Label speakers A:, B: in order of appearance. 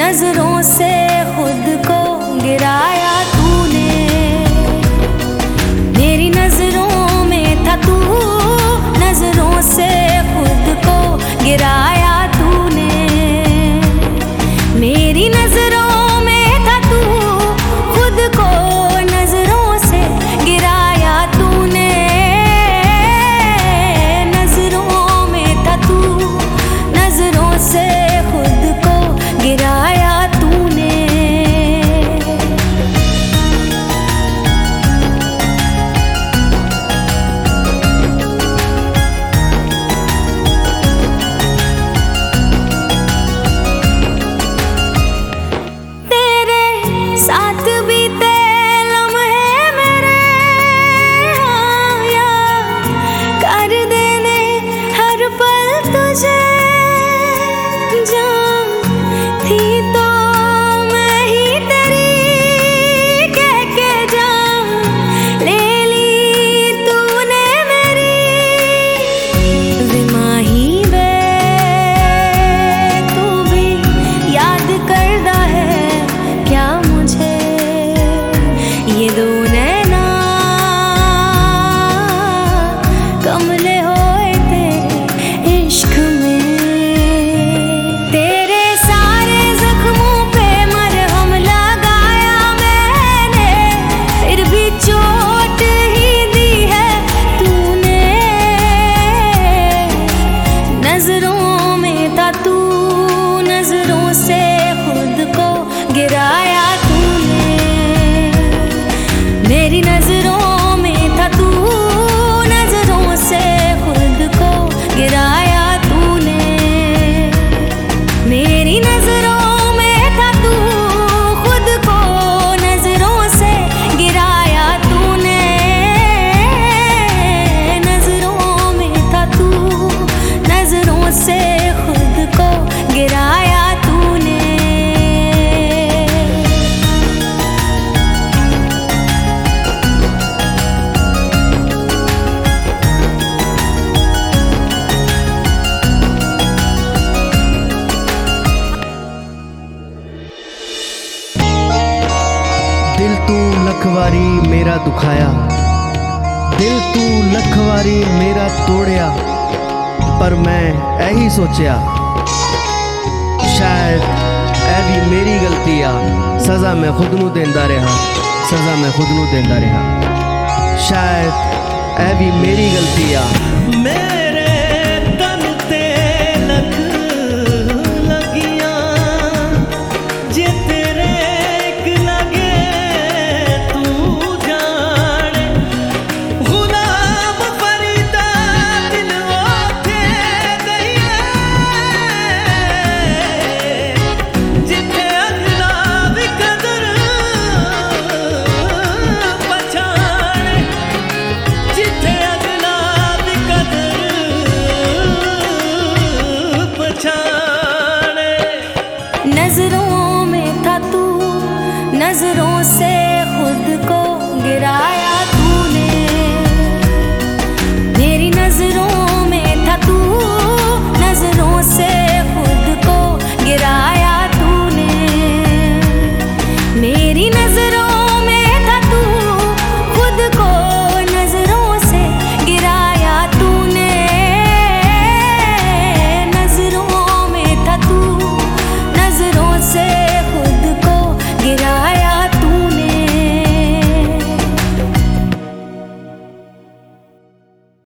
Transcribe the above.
A: नजरों से खुद को गिराया तूने, मेरी नजरों में था तू, नजरों से खुद को गिराया तूने, मेरी नजरों में था तू, खुद को नजरों से गिराया तूने, नजरों में था तू, नजरों से खुद को गिराया तूने। तेरे साथ बीते लम्हे मेरे हाँ याद कर देने हर पल तुझे, जान थी तो मैं ही तेरी कह के जान ले ली तूने मेरी, विमाही वे तू भी याद करदा है क्या मुझे, ये दो नैना कमले होए तेरे इश्क में, तेरे सारे जख्मों पे मरहम लगाया मैंने, फिर भी चोट ही दी है तूने, नजरों में था तू, नजरों से खुद को गिराया तूने, मेरी नजरों में था तू, नजरों से खुद को गिराया तूने, मेरी नजरों में था तू, खुद को नजरों से गिराया तूने, नजरों में था तू, नजरों से खुद को गिराया तूने।
B: दिल तू लखवारी मेरा दुखाया, दिल तू लखवारी मेरा तोड़िया, पर मैं यही सोचिया शायद ऐ भी मेरी गलती आ, सज़ा मैं खुद नू देंदा रहा, सज़ा मैं खुद नू देंदा रहा, शायद ऐ भी मेरी गलती आ।
C: मेरे तन ते लख लगियां, जे तेरे एक लगे तू जाने, गुलाम फरीदा दिल ओथे गईए, जिथे अगला भी कदर पछाने, जिथे अगला भी कदर पछाने।
A: नजरों में था तू, नजरों